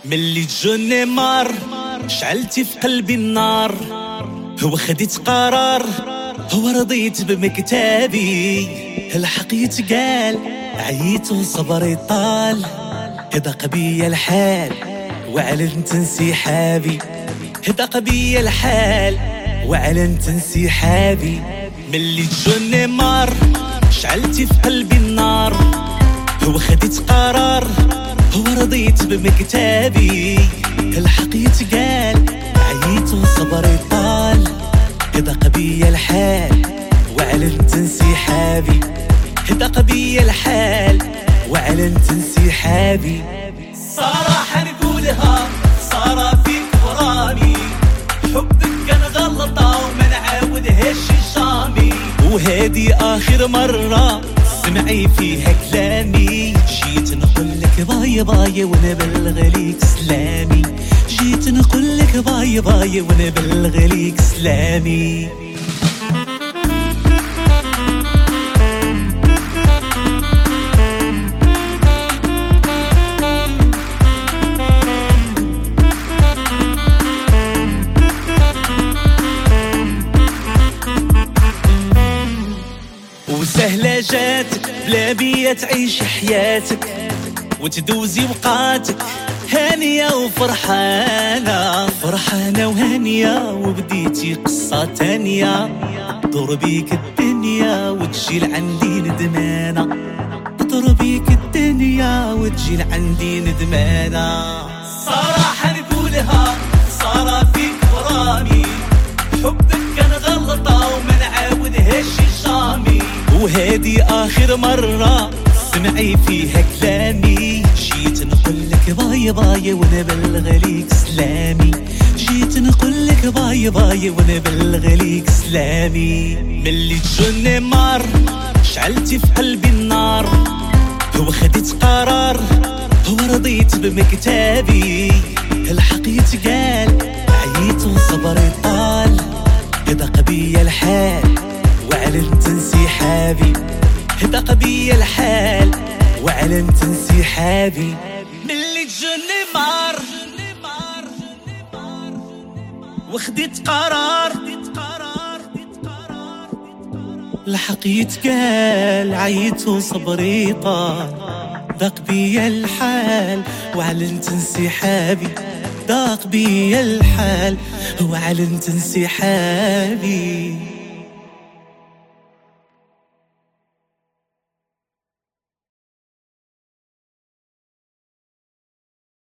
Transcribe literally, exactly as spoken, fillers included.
ملي تجوني مار شعلتي في قلبي النار، هو خديت قرار، هو رضيت بمكتابي. الحق يتقال عييت وصبري طال، هدق بيا الحال وعلنت انسحابي. هدق بيا الحال وعلنت انسحابي. ملي تجوني مار شعلتي في قلبي النار، هو خديت قرار، هو رضيت بمكتابي. الحق يتقال عييت وصبري طال، هدق بيا الحال وعلنت انسحابي. هدق بيا الحال وعلنت انسحابي. صراحة نقولها صار فيك غرامي، حبك كان غلطة وما نعاودهاش شامي. وهادي آخر مرة سمعي فيها كلامي، جيت نقولك باي باي ونبلغ ليك سلامي. جيت نقولك باي باي ونبلغ ليك سلامي. وسهلة جاتك بلا بيا تعيش حياتك، وتدوزي وقاتك هانية وفرحانة. فرحانة وهانية وبديتي قصة تانية، دور بيك الدنيا وتجي لعندي ندمانة. دور بيك الدنيا وتجي لعندي ندمانة. صراحة نقولها صار فيك غرامي، حبك كان غلطة وما نعاودهاش شامي. وهادي آخر مرة سمعي فيها كلامي، جيت نقولك باي باي ونبلغ ليك سلامي. جيت نقولك باي باي ونبلغ ليك سلامي. ملي تجوني مار شعلتي في قلبي النار، هو خديت قرار، هو رضيت بمكتابي. الحق يتقال عييت وصبري طال، هدق بيا الحال وعلنت انسحابي. هدق بيا الحال وعلنت انسحابي. ملي تجوني مار وخديت قرار، الحق يتقال عييت وصبري طال. ضاق بيا الحال وعلنت انسحابي. ضاق بيا الحال وعلنت انسحابي.